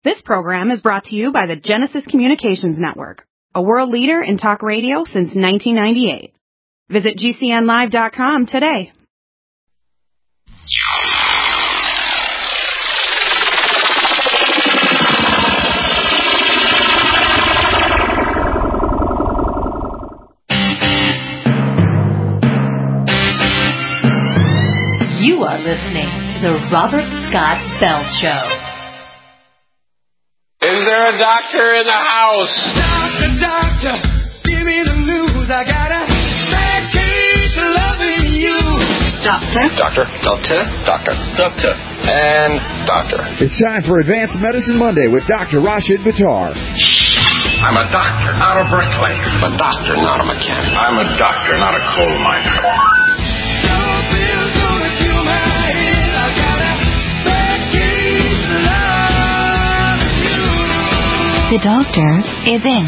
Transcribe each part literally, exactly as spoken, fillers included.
This program is brought to you by the Genesis Communications Network, a world leader in talk radio since nineteen ninety-eight. Visit G C N live dot com today. You are listening to the Robert Scott Bell Show. Is there a doctor in the house? Doctor, doctor, give me the news. I got a bad case of loving you. Doctor. Doctor. Doctor. Doctor. Doctor. And doctor. It's time for Advanced Medicine Monday with Doctor Rashid Buttar. I'm a doctor, not a bricklayer. I'm a doctor, not a mechanic. I'm a doctor, not a coal miner. The doctor is in.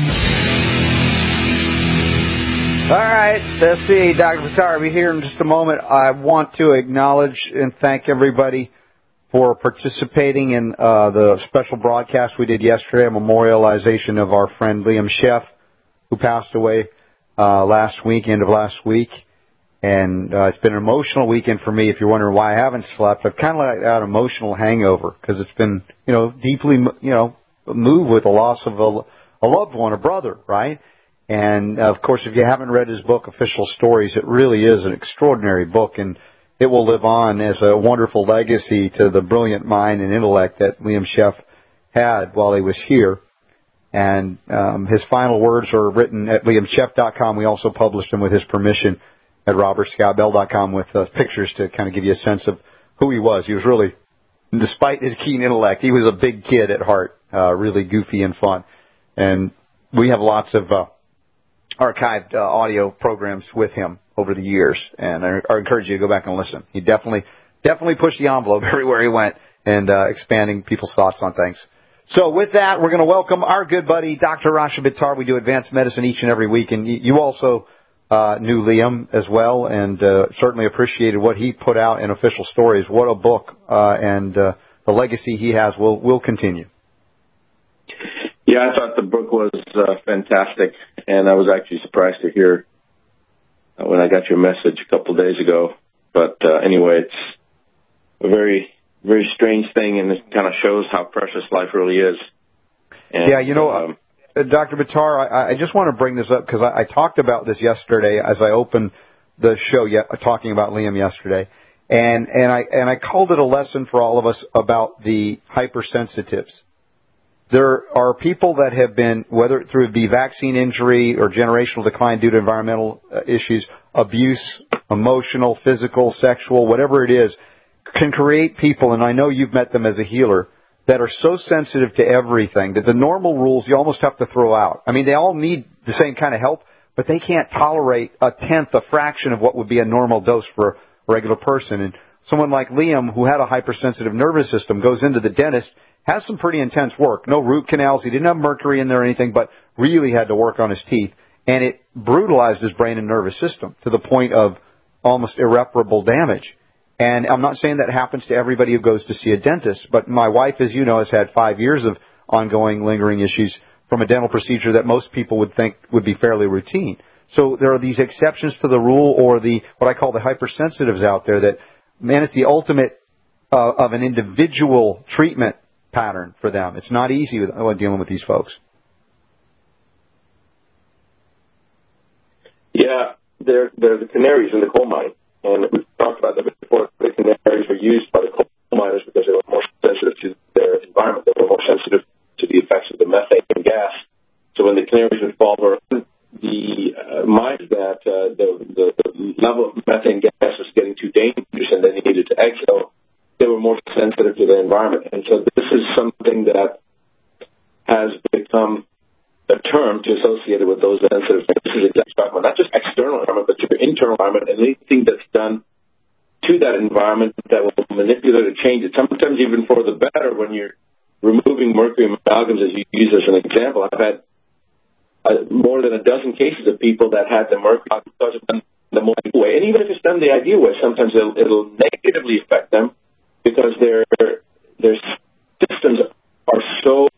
All right, let's see. Doctor Buttar will be here in just a moment. I want to acknowledge and thank everybody for participating in uh, the special broadcast we did yesterday, a memorialization of our friend Liam Sheff, who passed away uh, last week, end of last week. And uh, it's been an emotional weekend for me. If you're wondering why I haven't slept, I've kind of like that emotional hangover because it's been, you know, deeply, you know, moved with the loss of a, a loved one, a brother, right? And, uh, of course, if you haven't read his book, Official Stories, it really is an extraordinary book, and it will live on as a wonderful legacy to the brilliant mind and intellect that Liam Sheff had while he was here. And um, his final words are written at liam sheff dot com. We also published them with his permission at robert scott bell dot com with uh, pictures to kind of give you a sense of who he was. He was really, despite his keen intellect, he was a big kid at heart. Uh, really goofy and fun. And we have lots of uh, archived uh, audio programs with him over the years. And I, I encourage you to go back and listen. He definitely definitely pushed the envelope everywhere he went and uh, expanding people's thoughts on things. So with that, we're going to welcome our good buddy, Doctor Rashid Buttar. We do advanced medicine each and every week. And you also uh, knew Liam as well and uh, certainly appreciated what he put out in Official Stories. What a book. Uh, and uh, the legacy he has will will continue. Yeah, I thought the book was uh, fantastic, and I was actually surprised to hear uh, when I got your message a couple of days ago. But uh, anyway, it's a very, very strange thing, and it kind of shows how precious life really is. And, yeah, you know, um, uh, Doctor Buttar, I, I just want to bring this up because I, I talked about this yesterday as I opened the show, yet, talking about Liam yesterday, and and I and I called it a lesson for all of us about the hypersensitives. There are people that have been, whether through the vaccine injury or generational decline due to environmental uh, issues, abuse, emotional, physical, sexual, whatever it is, can create people, and I know you've met them as a healer, that are so sensitive to everything that the normal rules you almost have to throw out. I mean, they all need the same kind of help, but they can't tolerate a tenth, a fraction of what would be a normal dose for a regular person. And someone like Liam, who had a hypersensitive nervous system, goes into the dentist, has some pretty intense work. No root canals. He didn't have mercury in there or anything, but really had to work on his teeth. And it brutalized his brain and nervous system to the point of almost irreparable damage. And I'm not saying that happens to everybody who goes to see a dentist, but my wife, as you know, has had five years of ongoing lingering issues from a dental procedure that most people would think would be fairly routine. So there are these exceptions to the rule, or the what I call the hypersensitives out there that, man, it's the ultimate uh, of an individual treatment pattern for them. It's not easy with, uh, dealing with these folks. Yeah, they're, they're the canaries in the coal mine. And we've talked about that before. The canaries were used by the coal miners because they were more sensitive to their environment. They were more sensitive to the effects of the methane gas. So when the canaries would fall over the uh, mines that uh, the, the, the level of methane gas was getting too dangerous and they needed to exhale, they were more sensitive to the environment. And so this is something that has become a term to associate it with those sensitive things. This is exactly talking about not just external environment, but your internal environment, and anything that's done to that environment that will manipulate or change it, sometimes even for the better. When you're removing mercury amalgams, as you use as an example, I've had uh, more than a dozen cases of people that had the mercury because of the more way. And even if it's done the ideal way, sometimes it'll, it'll negatively affect them because their their systems are so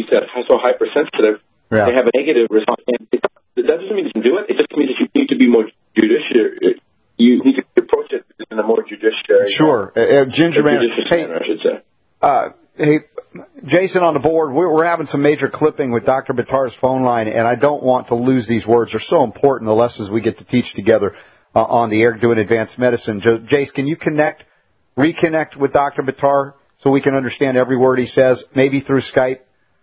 athletes that are so hypersensitive, yeah. they have a negative response. And it, that doesn't mean you can do it. It just means that you need to be more judicious. You need to approach it in a more judiciary. Sure. Uh, Ginger Man, hey, manner, I should say. Uh, hey, Jason on the board, we're, we're having some major clipping with Doctor Buttar's phone line, and I don't want to lose these words. They're so important, the lessons we get to teach together uh, on the air doing advanced medicine. J- Jace, can you connect, reconnect with Doctor Buttar so we can understand every word he says, maybe through Skype?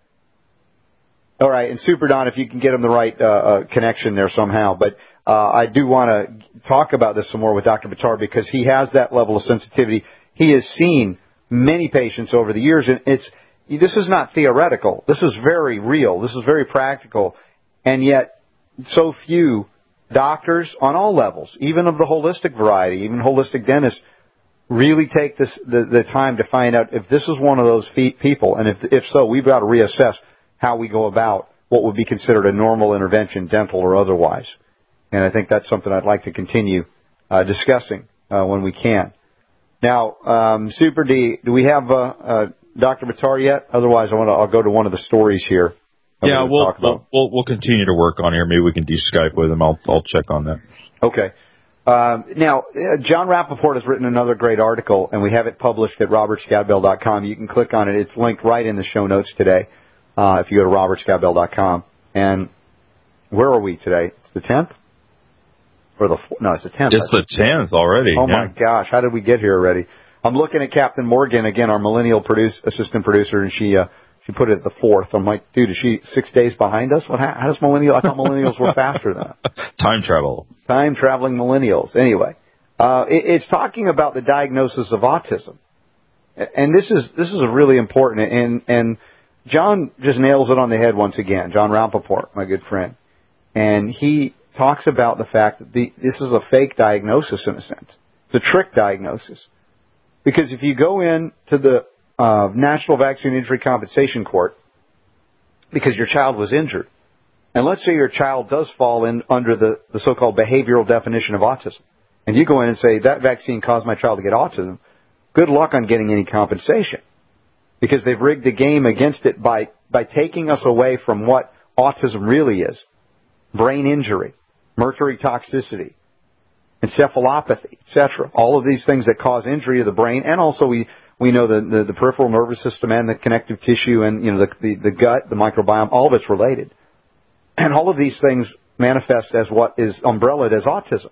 All right, and Super Don, if you can get him the right uh, uh, connection there somehow. But uh, I do want to talk about this some more with Doctor Buttar because he has that level of sensitivity. He has seen many patients over the years, and it's this is not theoretical. This is very real. This is very practical, and yet so few doctors on all levels, even of the holistic variety, even holistic dentists, really take this the, the time to find out if this is one of those fe- people, and if if so, we've got to reassess how we go about what would be considered a normal intervention, dental or otherwise. And I think that's something I'd like to continue uh, discussing uh, when we can. Now, um, Super D, do we have uh, uh, Doctor Buttar yet? Otherwise, I want to. I'll go to one of the stories here. Yeah, we'll, we'll we'll we'll continue to work on here. Maybe we can do Skype with him. I'll I'll check on that. Okay. Um, now, uh, John Rappaport has written another great article, and we have it published at robert scadbell dot com. You can click on it. It's linked right in the show notes today. Uh, if you go to robert scadbell dot com. And where are we today? It's the tenth? Or the no, it's the tenth. It's the tenth already. Oh, yeah. my gosh. How did we get here already? I'm looking at Captain Morgan, again, our millennial produce, assistant producer, and she uh, she put it at the fourth. I'm like, dude, is she six days behind us? What? How, how does millennial? I thought millennials were faster than that. Time travel. Time traveling millennials. Anyway, uh, it, it's talking about the diagnosis of autism. And this is this is really important, and and John just nails it on the head once again, John Rappaport, my good friend. And he talks about the fact that the, this is a fake diagnosis in a sense. It's a trick diagnosis. Because if you go in to the uh, National Vaccine Injury Compensation Court because your child was injured, and let's say your child does fall in under the, the so-called behavioral definition of autism, and you go in and say, that vaccine caused my child to get autism, good luck on getting any compensation. Because they've rigged the game against it by, by taking us away from what autism really is. Brain injury, mercury toxicity, encephalopathy, et cetera. All of these things that cause injury to the brain, and also we, we know the, the, the peripheral nervous system and the connective tissue and, you know, the, the, the gut, the microbiome, all of it's related. And all of these things manifest as what is umbrellaed as autism.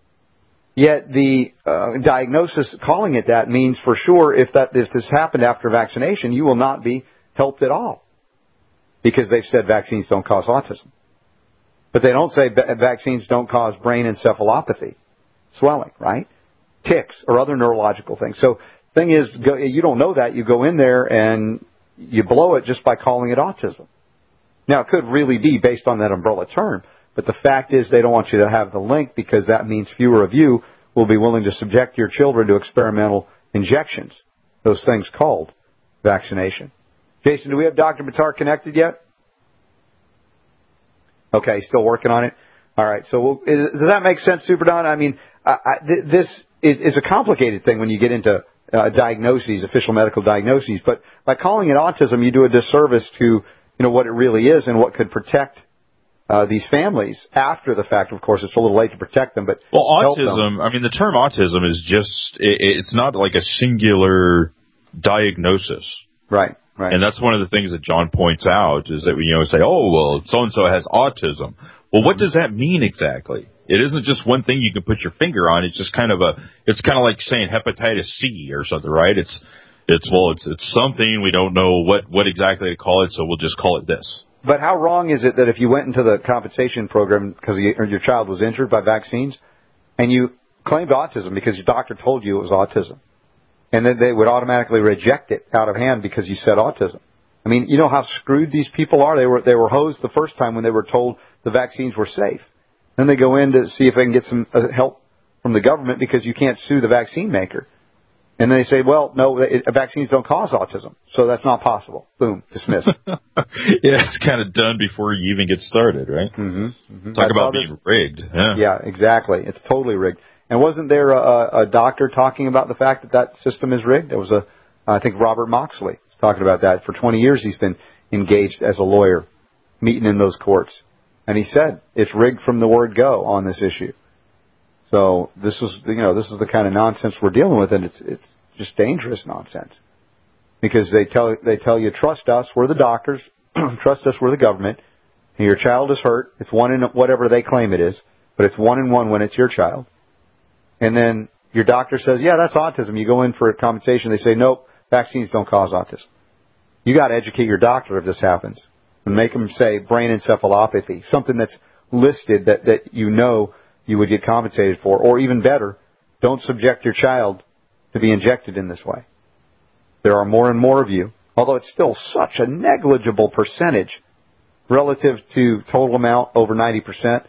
Yet the uh, diagnosis, calling it that, means for sure if that if this happened after vaccination, you will not be helped at all. Because they've said vaccines don't cause autism. But they don't say va- vaccines don't cause brain encephalopathy, swelling, right? Tics or other neurological things. So the thing is, go, you don't know that. You go in there and you blow it just by calling it autism. Now, it could really be based on that umbrella term. But the fact is they don't want you to have the link because that means fewer of you will be willing to subject your children to experimental injections, those things called vaccination. Jason, do we have Doctor Buttar connected yet? Okay, still working on it. All right, so we'll, is, does that make sense, Super Don? I mean, I, I, th- this is, is a complicated thing when you get into uh, diagnoses, official medical diagnoses. But by calling it autism, you do a disservice to you know what it really is and what could protect Uh, these families after the fact. Of course, it's a little late to protect them, but well, autism. I mean, the term autism is just it, it's not like a singular diagnosis, right? Right. And that's one of the things that John points out is that we you know say, oh well, so and so has autism. Well, what does that mean exactly? It isn't just one thing you can put your finger on. It's just kind of a. It's kind of like saying hepatitis C or something, right? It's it's well, it's it's something we don't know what what exactly to call it, so we'll just call it this. But how wrong is it that if you went into the compensation program because your child was injured by vaccines and you claimed autism because your doctor told you it was autism, and then they would automatically reject it out of hand because you said autism? I mean, you know how screwed these people are? They were they were hosed the first time when they were told the vaccines were safe. Then they go in to see if they can get some help from the government because you can't sue the vaccine maker. And they say, well, no, it, vaccines don't cause autism, so that's not possible. Boom, dismissed. Yeah, it's kind of done before you even get started, right? Mm-hmm, mm-hmm. Talk about being rigged. Yeah. yeah, exactly. It's totally rigged. And wasn't there a, a doctor talking about the fact that that system is rigged? There was a, I think Robert Moxley was talking about that. For twenty years he's been engaged as a lawyer, meeting in those courts. And he said it's rigged from the word go on this issue. So this is, you know, this is the kind of nonsense we're dealing with, and it's it's just dangerous nonsense. Because they tell they tell you, trust us, we're the doctors, trust us, we're the government, and your child is hurt. It's one in whatever they claim it is, but it's one in one when it's your child. And then your doctor says, yeah, that's autism. You go in for a compensation. They say, nope, vaccines don't cause autism. You got to educate your doctor if this happens and make them say brain encephalopathy, something that's listed that, that you know you would get compensated for. Or even better, don't subject your child to be injected in this way. There are more and more of you, although it's still such a negligible percentage relative to total amount, over ninety percent.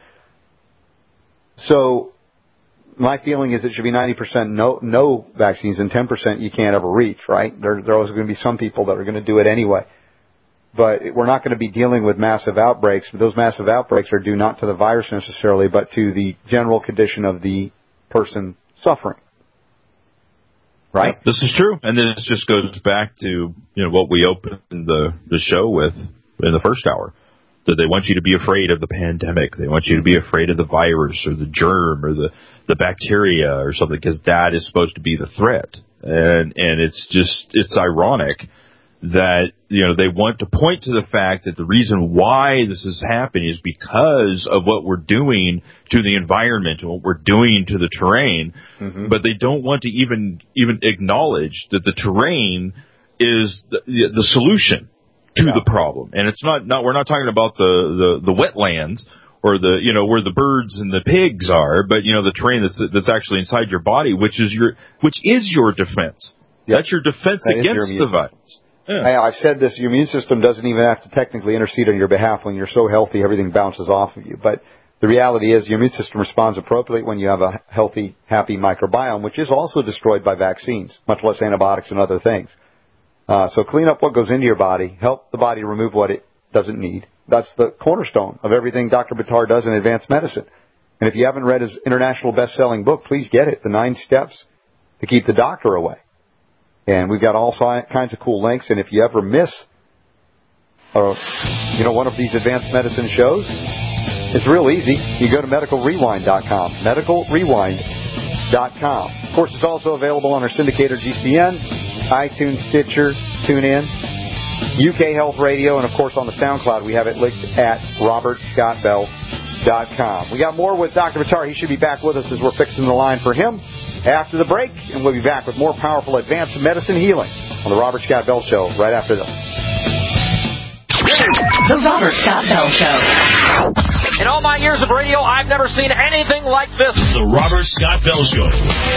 So my feeling is it should be ninety percent no, no vaccines and ten percent you can't ever reach, right? There, there are always going to be some people that are going to do it anyway. But we're not going to be dealing with massive outbreaks. Those massive outbreaks are due not to the virus necessarily, but to the general condition of the person suffering. Right? This is true. And then this just goes back to, you know, what we opened the, the show with in the first hour. That they want you to be afraid of the pandemic. They want you to be afraid of the virus or the germ or the, the bacteria or something, because that is supposed to be the threat. And, and it's just, it's ironic that, you know, they want to point to the fact that the reason why this is happening is because of what we're doing to the environment and what we're doing to the terrain. Mm-hmm. But they don't want to even, even acknowledge that the terrain is the, the solution to yeah. the problem. And it's not, not, we're not talking about the, the, the wetlands or the, you know, where the birds and the pigs are, but, you know, the terrain that's, that's actually inside your body, which is your, which is your defense. Yep. That's your defense that against the virus. Yeah. I've said this, your immune system doesn't even have to technically intercede on your behalf. When you're so healthy, everything bounces off of you. But the reality is your immune system responds appropriately when you have a healthy, happy microbiome, which is also destroyed by vaccines, much less antibiotics and other things. Uh, so clean up what goes into your body, help the body remove what it doesn't need. That's the cornerstone of everything Doctor Buttar does in advanced medicine. And if you haven't read his international best-selling book, please get it, The Nine Steps to Keep the Doctor Away. And we've got all kinds of cool links. And if you ever miss, uh, you know, one of these advanced medicine shows, it's real easy. You go to medical rewind dot com, medical rewind dot com. Of course, it's also available on our syndicator G C N, iTunes, Stitcher, TuneIn, U K Health Radio, and of course on the SoundCloud. We have it linked at robert scott bell dot com. We got more with Doctor Buttar. He should be back with us as we're fixing the line for him after the break, and we'll be back with more powerful advanced medicine healing on the Robert Scott Bell Show right after this. The Robert Scott Bell Show. In all my years of radio, I've never seen anything like this. The Robert Scott Bell Show.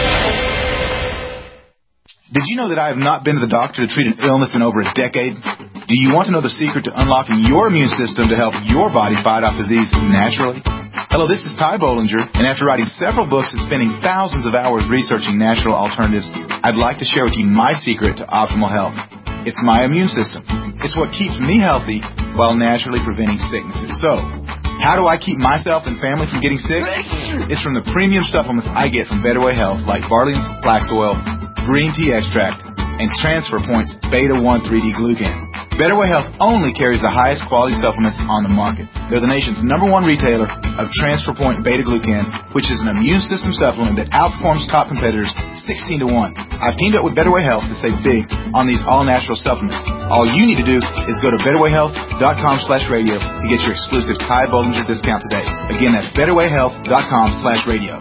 Did you know that I have not been to the doctor to treat an illness in over a decade? Do you want to know the secret to unlocking your immune system to help your body fight off disease naturally? Hello, this is Ty Bollinger, and after writing several books and spending thousands of hours researching natural alternatives, I'd like to share with you my secret to optimal health. It's my immune system. It's what keeps me healthy while naturally preventing sicknesses. So, how do I keep myself and family from getting sick? It's from the premium supplements I get from Better Way Health, like Barlean's Flax Oil, Green Tea Extract, and Transfer Point's Beta one three D Glucan. Better Way Health only carries the highest quality supplements on the market. They're the nation's number one retailer of Transfer Point Beta Glucan, which is an immune system supplement that outperforms top competitors sixteen to one. I've teamed up with Better Way Health to save big on these all-natural supplements. All you need to do is go to better way health dot com slash radio to get your exclusive Ty Bollinger discount today. Again, that's better way health dot com slash radio.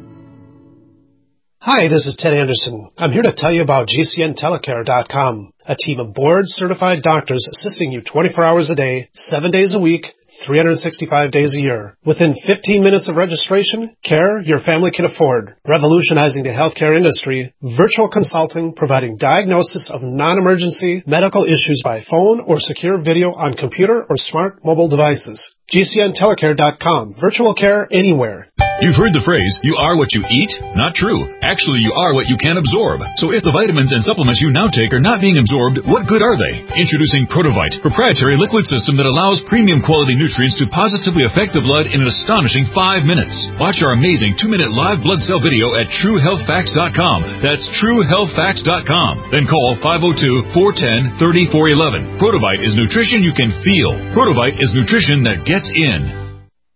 Hi, this is Ted Anderson. I'm here to tell you about G C N telecare dot com, a team of board-certified doctors assisting you twenty-four hours a day, seven days a week, three hundred sixty-five days a year. Within fifteen minutes of registration, care your family can afford. Revolutionizing the healthcare industry, virtual consulting providing diagnosis of non-emergency medical issues by phone or secure video on computer or smart mobile devices. G C N telecare dot com, virtual care anywhere. You've heard the phrase, you are what you eat? Not true. Actually, you are what you can absorb. So if the vitamins and supplements you now take are not being absorbed, what good are they? Introducing Protovite, proprietary liquid system that allows premium quality nutrients to positively affect the blood in an astonishing five minutes. Watch our amazing two-minute live blood cell video at true health facts dot com. That's true health facts dot com. Then call five oh two, four one oh, three oh four one one. Protovite is nutrition you can feel. Protovite is nutrition that gets in.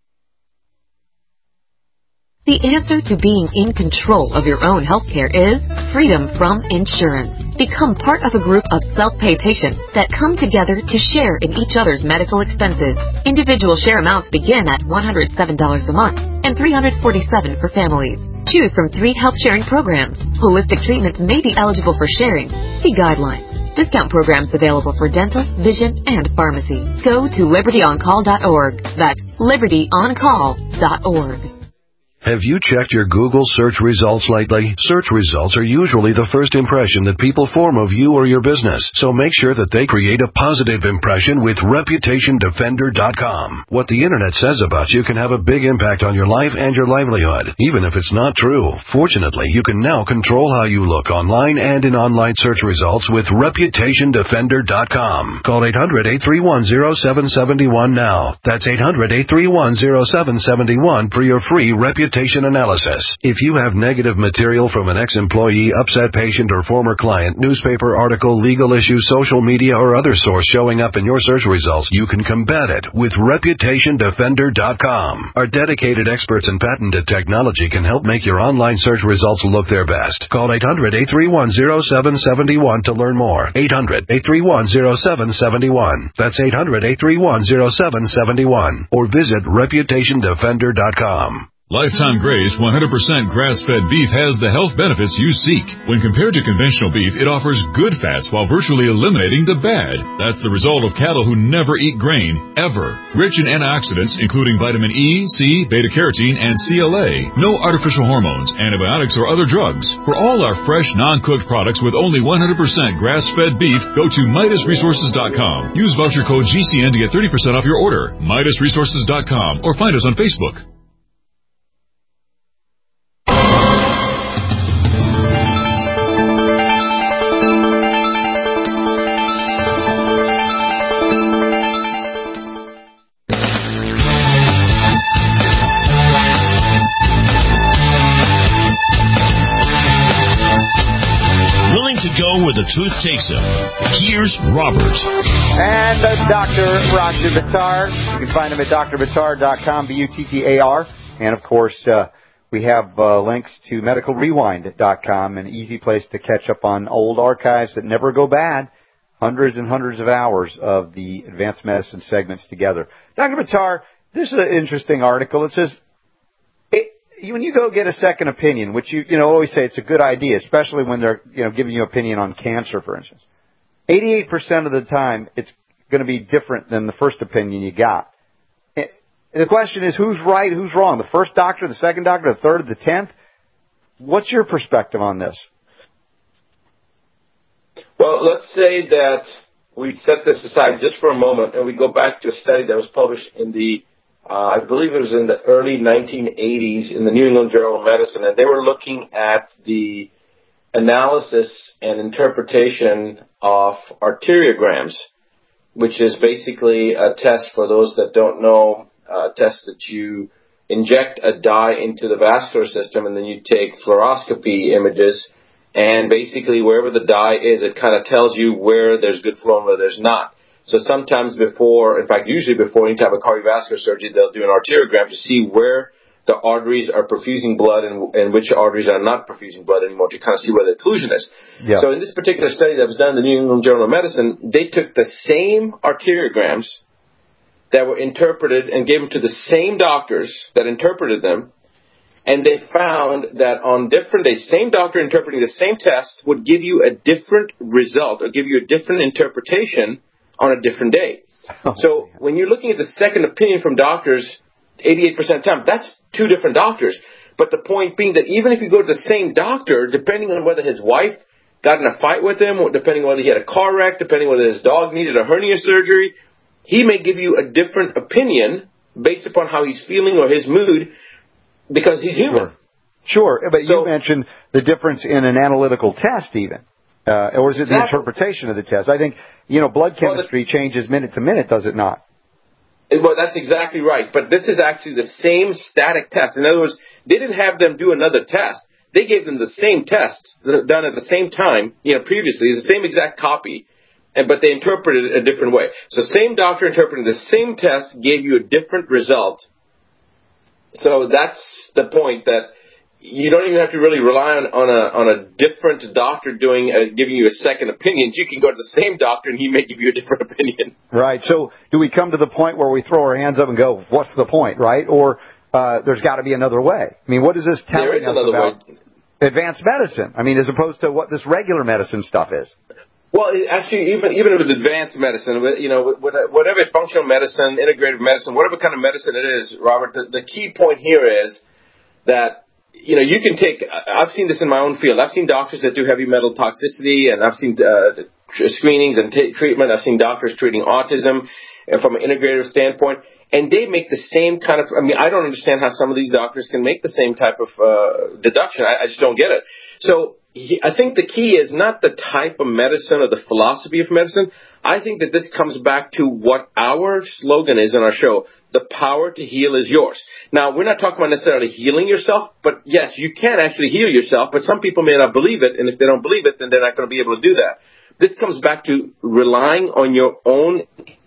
The answer to being in control of your own healthcare is freedom from insurance. Become part of a group of self-pay patients that come together to share in each other's medical expenses. Individual share amounts begin at one hundred seven dollars a month and three hundred forty-seven dollars for families. Choose from three health sharing programs. Holistic treatments may be eligible for sharing. See guidelines. Discount programs available for dental, vision, and pharmacy. Go to liberty on call dot org. That's liberty on call dot org. Have you checked your Google search results lately? Search results are usually the first impression that people form of you or your business, so make sure that they create a positive impression with reputation defender dot com. What the internet says about you can have a big impact on your life and your livelihood, even if it's not true. Fortunately, you can now control how you look online and in online search results with reputation defender dot com. Call eight hundred, eight three one, zero seven seven one now. That's eight hundred, eight three one, zero seven seven one for your free reputation analysis. If you have negative material from an ex-employee, upset patient, or former client, newspaper article, legal issue, social media, or other source showing up in your search results, you can combat it with reputation defender dot com. Our dedicated experts in patented technology can help make your online search results look their best. Call eight hundred, eight three one, zero seven seven one to learn more. eight hundred, eight three one, zero seven seven one. That's eight hundred, eight three one, zero seven seven one. Or visit reputation defender dot com. Lifetime Grace one hundred percent grass-fed beef has the health benefits you seek. When compared to conventional beef, it offers good fats while virtually eliminating the bad. That's the result of cattle who never eat grain, ever. Rich in antioxidants, including vitamin E, C, beta-carotene, and C L A. No artificial hormones, antibiotics, or other drugs. For all our fresh, non-cooked products with only one hundred percent grass-fed beef, go to Midas Resources dot com. Use voucher code G C N to get thirty percent off your order. Midas Resources dot com or find us on Facebook. Where the truth takes him. Here's Robert. And uh, Doctor Rashid Buttar. You can find him at dr buttar dot com, B U T T A R. And, of course, uh, we have uh, links to medical rewind dot com, an easy place to catch up on old archives that never go bad. Hundreds and hundreds of hours of the advanced medicine segments together. Doctor Buttar, this is an interesting article. It says, when you go get a second opinion, which you, you know, always say it's a good idea, especially when they're, you know, giving you an opinion on cancer, for instance. eighty-eight percent of the time, it's going to be different than the first opinion you got. And the question is, who's right, who's wrong? The first doctor, the second doctor, the third, the tenth? What's your perspective on this? Well, let's say that we set this aside just for a moment and we go back to a study that was published in the Uh, I believe it was in the early nineteen eighties in the New England Journal of Medicine, and they were looking at the analysis and interpretation of arteriograms, which is basically a test, for those that don't know, a test that you inject a dye into the vascular system, and then you take fluoroscopy images, and basically wherever the dye is, it kind of tells you where there's good flow and where there's not. So sometimes before, in fact, usually before any type of cardiovascular surgery, they'll do an arteriogram to see where the arteries are perfusing blood and, and which arteries are not perfusing blood anymore, to kind of see where the occlusion is. Yeah. So in this particular study that was done in the New England Journal of Medicine, they took the same arteriograms that were interpreted and gave them to the same doctors that interpreted them, and they found that on different days, same doctor interpreting the same test would give you a different result or give you a different interpretation on a different day. Oh, so man. When you're looking at the second opinion from doctors, eighty-eight percent of the time, that's two different doctors. But the point being that even if you go to the same doctor, depending on whether his wife got in a fight with him, or depending on whether he had a car wreck, depending on whether his dog needed a hernia surgery, he may give you a different opinion based upon how he's feeling or his mood because he's human. Sure, sure. But so, you mentioned the difference in an analytical test even. Uh, or is it exactly. the interpretation of the test? I think, you know, blood chemistry well, the, changes minute to minute, does it not? Well, that's exactly right. But this is actually the same static test. In other words, they didn't have them do another test. They gave them the same test done at the same time, you know, previously. It's the same exact copy, and but they interpreted it a different way. So same doctor interpreting the same test gave you a different result. So that's the point, that you don't even have to really rely on, on a on a different doctor doing uh, giving you a second opinion. You can go to the same doctor and he may give you a different opinion. Right. So do we come to the point where we throw our hands up and go, "What's the point?" Right? Or uh, there's got to be another way. I mean, what is this telling there is us another about way. advanced medicine? I mean, as opposed to what this regular medicine stuff is. Well, actually, even even with advanced medicine, you know, whatever functional medicine, integrative medicine, whatever kind of medicine it is, Robert, the, the key point here is that, you know, you can take, I've seen this in my own field. I've seen doctors that do heavy metal toxicity, and I've seen uh, screenings and t- treatment. I've seen doctors treating autism from an integrative standpoint, and they make the same kind of, I mean, I don't understand how some of these doctors can make the same type of uh, deduction. I, I just don't get it. So he, I think the key is not the type of medicine or the philosophy of medicine. I think that this comes back to what our slogan is in our show: the power to heal is yours. Now, we're not talking about necessarily healing yourself, but yes, you can actually heal yourself, but some people may not believe it, and if they don't believe it, then they're not going to be able to do that. This comes back to relying on your own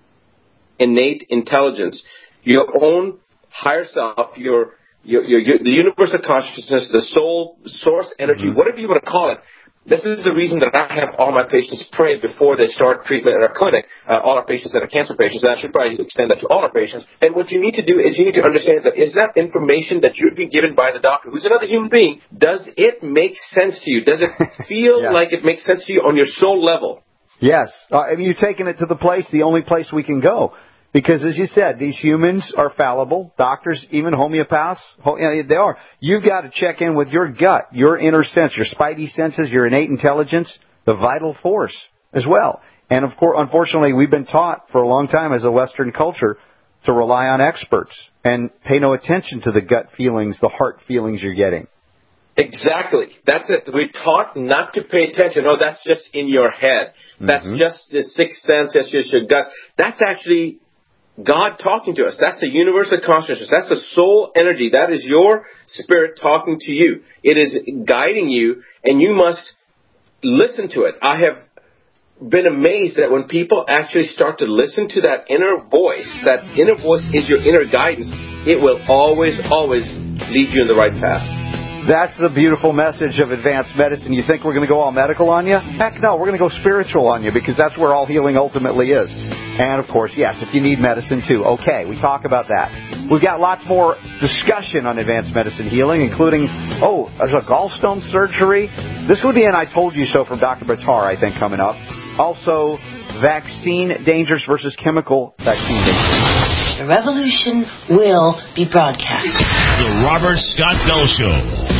innate intelligence, your own higher self, your Your, your, your, the universal consciousness, the soul, source energy, mm-hmm. whatever you want to call it. This is the reason that I have all my patients pray before they start treatment in our clinic, uh, all our patients that are cancer patients, and I should probably extend that to all our patients. And what you need to do is you need to understand that is that information that you're being given by the doctor, who's another human being, does it make sense to you? Does it feel yes. like it makes sense to you on your soul level? Yes. Uh, I mean, you're taking it to the place, the only place we can go. Because, as you said, these humans are fallible. Doctors, even homeopaths, they are. You've got to check in with your gut, your inner sense, your spidey senses, your innate intelligence, the vital force as well. And, of course, unfortunately, we've been taught for a long time as a Western culture to rely on experts and pay no attention to the gut feelings, the heart feelings you're getting. Exactly. That's it. We're taught not to pay attention. Oh, that's just in your head. That's mm-hmm. just the sixth sense. That's just your gut. That's actually God talking to us. That's the universal consciousness. That's the soul energy. That is your spirit talking to you. It is guiding you, and you must listen to it. I have been amazed that when people actually start to listen to that inner voice, that inner voice is your inner guidance, it will always, always lead you in the right path. That's the beautiful message of advanced medicine. You think we're going to go all medical on you? Heck no, we're going to go spiritual on you, because that's where all healing ultimately is. And, of course, yes, if you need medicine, too. Okay, we talk about that. We've got lots more discussion on advanced medicine healing, including, oh, there's a gallstone surgery. This would be an I Told You So from Doctor Buttar, I think, coming up. Also, vaccine dangers versus chemical vaccine dangers. The revolution will be broadcast. The Robert Scott Bell Show.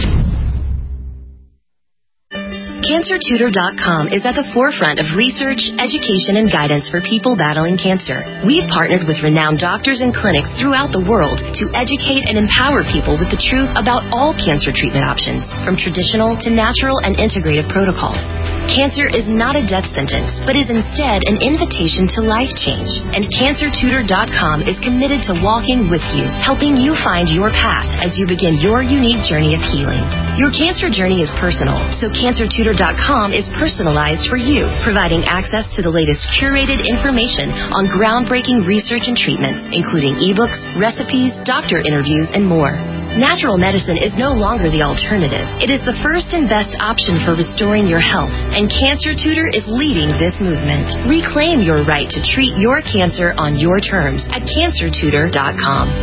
Cancer Tutor dot com is at the forefront of research, education, and guidance for people battling cancer. We've partnered with renowned doctors and clinics throughout the world to educate and empower people with the truth about all cancer treatment options, from traditional to natural and integrative protocols. Cancer is not a death sentence, but is instead an invitation to life change. And Cancer Tutor dot com is committed to walking with you, helping you find your path as you begin your unique journey of healing. Your cancer journey is personal, so Cancer Tutor dot com is personalized for you, providing access to the latest curated information on groundbreaking research and treatments, including ebooks, recipes, doctor interviews, and more. Natural medicine is no longer the alternative. It is the first and best option for restoring your health, and Cancer Tutor is leading this movement. Reclaim your right to treat your cancer on your terms at Cancer Tutor dot com.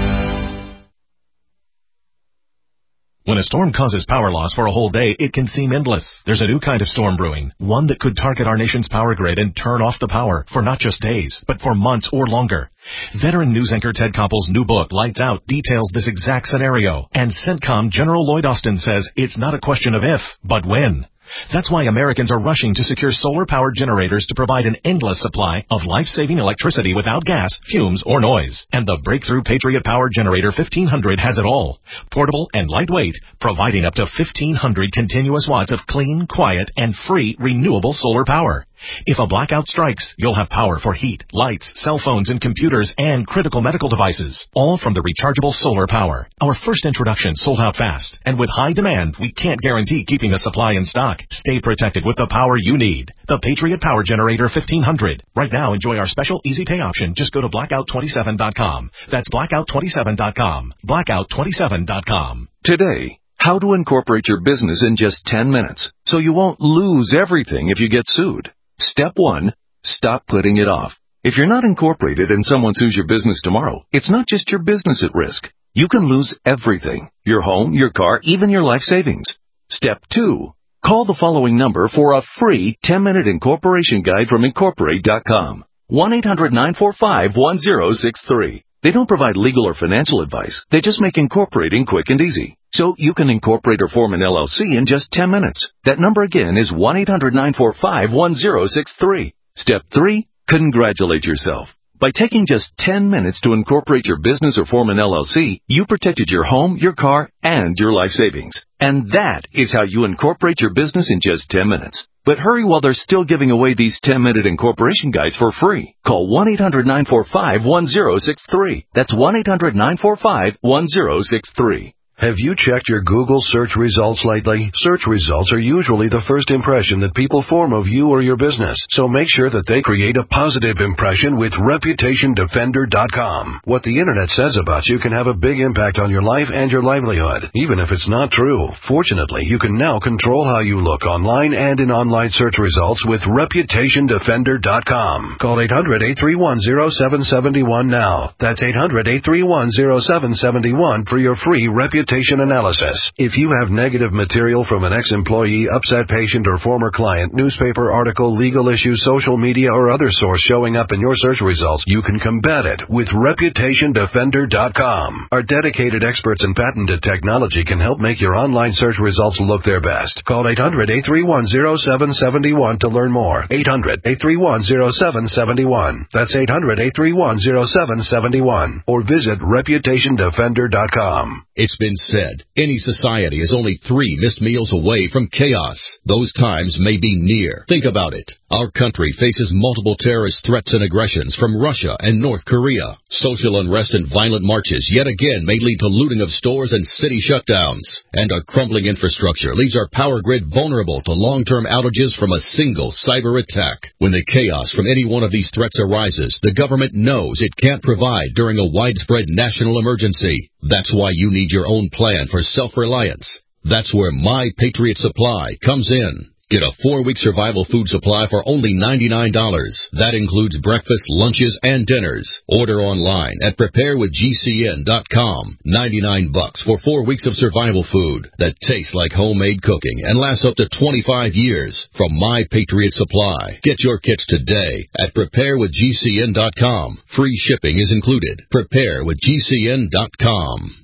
When a storm causes power loss for a whole day, it can seem endless. There's a new kind of storm brewing, one that could target our nation's power grid and turn off the power for not just days, but for months or longer. Veteran news anchor Ted Koppel's new book, Lights Out, details this exact scenario. And CENTCOM General Lloyd Austin says it's not a question of if, but when. That's why Americans are rushing to secure solar-powered generators to provide an endless supply of life-saving electricity without gas, fumes, or noise. And the breakthrough Patriot Power Generator fifteen hundred has it all. Portable and lightweight, providing up to fifteen hundred continuous watts of clean, quiet, and free renewable solar power. If a blackout strikes, you'll have power for heat, lights, cell phones, and computers, and critical medical devices, all from the rechargeable solar power. Our first introduction sold out fast, and with high demand, we can't guarantee keeping the supply in stock. Stay protected with the power you need. The Patriot Power Generator fifteen hundred. Right now, enjoy our special easy pay option. Just go to blackout twenty-seven dot com. That's blackout twenty-seven dot com. blackout twenty-seven dot com. Today, how to incorporate your business in just ten minutes so you won't lose everything if you get sued. Step one, stop putting it off. If you're not incorporated and someone sues your business tomorrow, it's not just your business at risk. You can lose everything. Your home, your car, even your life savings. Step two, call the following number for a free ten-minute incorporation guide from Incorporate dot com. one eight hundred nine four five one zero six three. They don't provide legal or financial advice. They just make incorporating quick and easy. So you can incorporate or form an L L C in just ten minutes. That number again is one eight hundred nine four five one zero six three. Step three, congratulate yourself. By taking just ten minutes to incorporate your business or form an L L C, you protected your home, your car, and your life savings. And that is how you incorporate your business in just ten minutes. But hurry while they're still giving away these ten-minute incorporation guides for free. Call one eight hundred nine four five one zero six three. That's one eight hundred nine four five one zero six three. Have you checked your Google search results lately? Search results are usually the first impression that people form of you or your business, so make sure that they create a positive impression with reputation defender dot com. What the internet says about you can have a big impact on your life and your livelihood, even if it's not true. Fortunately, you can now control how you look online and in online search results with reputation defender dot com. Call eight hundred eight three one zero seven seven one now. That's eight hundred eight three one zero seven seven one for your free reputation analysis. If you have negative material from an ex-employee, upset patient, or former client, newspaper article, legal issue, social media, or other source showing up in your search results, you can combat it with reputation defender dot com. Our dedicated experts in patented technology can help make your online search results look their best. Call eight hundred eight three one zero seven seven one to learn more. eight hundred eight three one zero seven seven one. That's eight hundred eight three one zero seven seven one. Or visit reputation defender dot com. It's been said, any society is only three missed meals away from chaos. Those times may be near. Think about it. Our country faces multiple terrorist threats and aggressions from Russia and North Korea. Social unrest and violent marches yet again may lead to looting of stores and city shutdowns. And a crumbling infrastructure leaves our power grid vulnerable to long-term outages from a single cyber attack. When the chaos from any one of these threats arises, the government knows it can't provide during a widespread national emergency. That's why you need your own plan for self-reliance. That's where My Patriot Supply comes in. Get a four-week survival food supply for only ninety-nine dollars. That includes breakfast, lunches, and dinners. Order online at prepare with G C N dot com. ninety-nine bucks for four weeks of survival food that tastes like homemade cooking and lasts up to twenty-five years from My Patriot Supply. Get your kits today at prepare with G C N dot com. Free shipping is included. prepare with G C N dot com.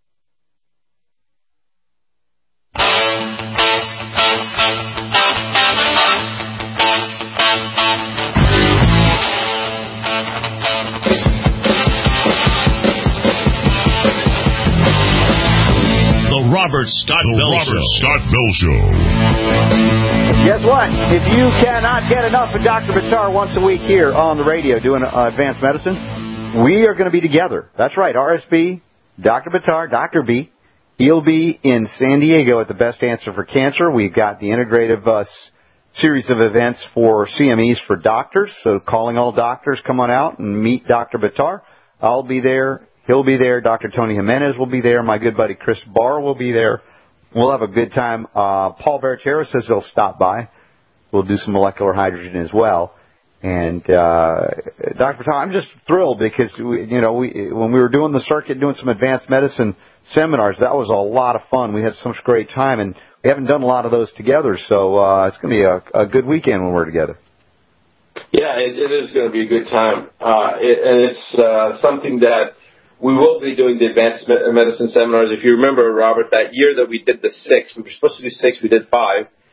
Robert Scott the Bell Robert Show. Scott Bell Show. Guess what? If you cannot get enough of Doctor Buttar once a week here on the radio doing uh, advanced medicine, we are going to be together. That's right, R S B, Doctor Buttar, Doctor B. He'll be in San Diego at the Best Answer for Cancer. We've got the integrative uh, series of events for C M Es for doctors. So calling all doctors, come on out and meet Doctor Buttar. I'll be there. He'll be there. Doctor Tony Jimenez will be there. My good buddy Chris Barr will be there. We'll have a good time. Uh, Paul Barrachero says he'll stop by. We'll do some molecular hydrogen as well. And uh, Doctor Buttar, I'm just thrilled because, we, you know, we, when we were doing the circuit, doing some advanced medicine seminars, that was a lot of fun. We had such a great time, and we haven't done a lot of those together. So uh, it's going to be a, a good weekend when we're together. Yeah, it, it is going to be a good time. Uh, it, and it's uh, something that we will be doing the advanced medicine seminars. If you remember, Robert, that year that we did the six, we were supposed to do six, we did five.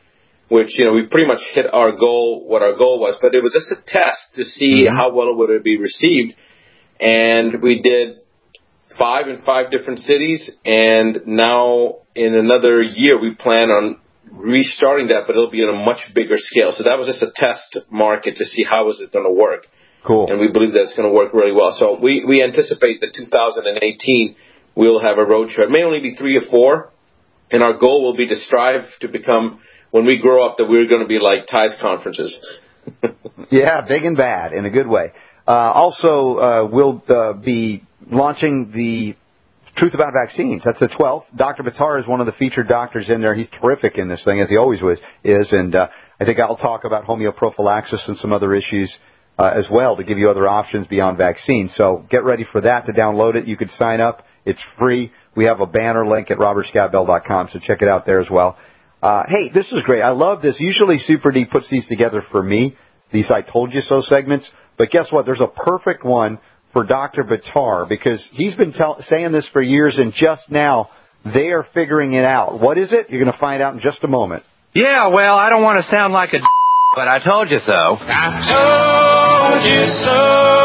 which, you know, we pretty much hit our goal, what our goal was. But it was just a test to see mm-hmm. how well it would be received. And we did five in five different cities. And now in another year, we plan on restarting that, but it'll be on a much bigger scale. So that was just a test market to see how is it going to work. Cool. And we believe that it's going to work really well. So we, we anticipate that two thousand eighteen we'll have a road show. It may only be three or four, and our goal will be to strive to become, when we grow up, that we're going to be like Ty's conferences. Yeah, big and bad in a good way. Uh, also, uh, we'll uh, be launching the Truth About Vaccines. That's the twelfth. Doctor Buttar is one of the featured doctors in there. He's terrific in this thing, as he always was, is. And uh, I think I'll talk about homeoprophylaxis and some other issues uh, as well to give you other options beyond vaccines. So get ready for that to download it. You can sign up. It's free. We have a banner link at robert scott bell dot com, so check it out there as well. Uh, hey, this is great. I love this. Usually Super D puts these together for me, these I Told You So segments. But guess what? There's a perfect one for Doctor Buttar, because he's been tell- saying this for years, and just now they are figuring it out. What is it? You're going to find out in just a moment. Yeah, well, I don't want to sound like a d- but I told you so. I told you so.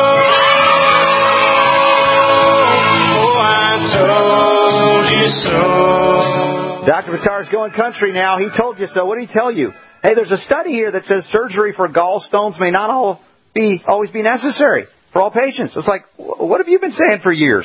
Oh, I told you so. Doctor Buttar's going country now. He told you so. What did he tell you? Hey, there's a study here that says surgery for gallstones may not all be always be necessary for all patients. It's like, what have you been saying for years?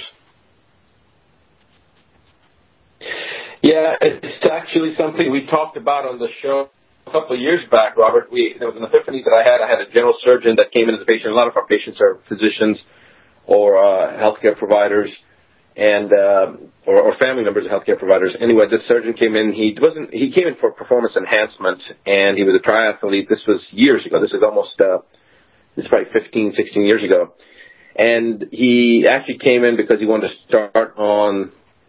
Yeah, it's actually something we talked about on the show a couple of years back, Robert. We, there was an epiphany that I had. I had a general surgeon that came in as a patient. A lot of our patients are physicians or uh, healthcare providers, and uh, or, or family members of healthcare providers. Anyway, this surgeon came in. He wasn't. He came in for performance enhancement, and he was a triathlete. This was years ago. This is almost. Uh, this is probably fifteen, sixteen years ago, and he actually came in because he wanted to start on